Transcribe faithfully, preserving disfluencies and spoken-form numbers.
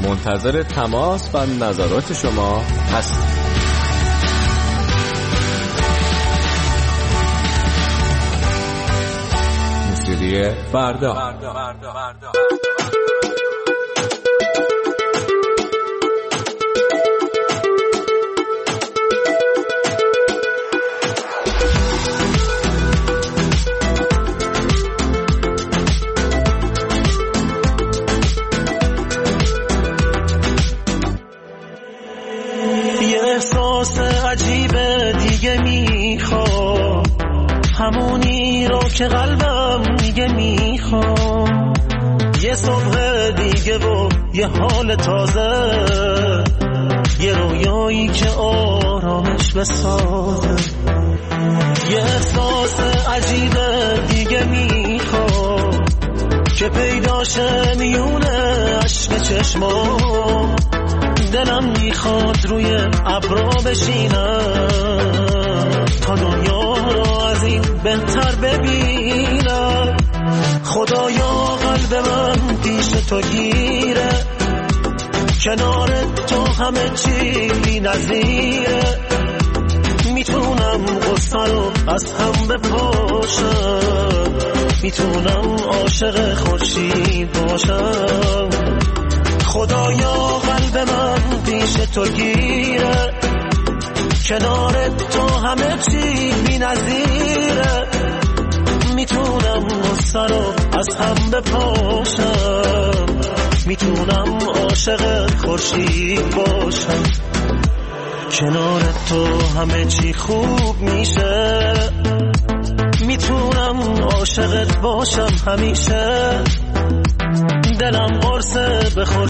منتظر تماس و نظرات شما هستیم. موسیقی فردا. عجیبه دیگه میخوام همونی رو که قلبم میگه میخوام، یه صبح دیگه و یه حال تازه، یه رویایی که آرامش بسازه، یه احساس عجیبه دیگه میخوام که پیداشه میونه عشق چشمام، دلم میخواد روی ابرا بشینم تا دنیا رو از این بهتر ببینم. خدایا قلب من پیش تو گیره، کنار تو همه چی بی نظیره، میتونم غصه رو از هم بپاشم، میتونم عاشق خورشید باشم. خدایا قلب من پیش تو گیره، کنار تو همه چی بی نظیره، میتونم غصه رو از هم بپاشم، میتونم عاشق خورشید باشم. کنار تو همه چی خوب میشه، میتونم عاشقت باشم همیشه. دلم قرصه به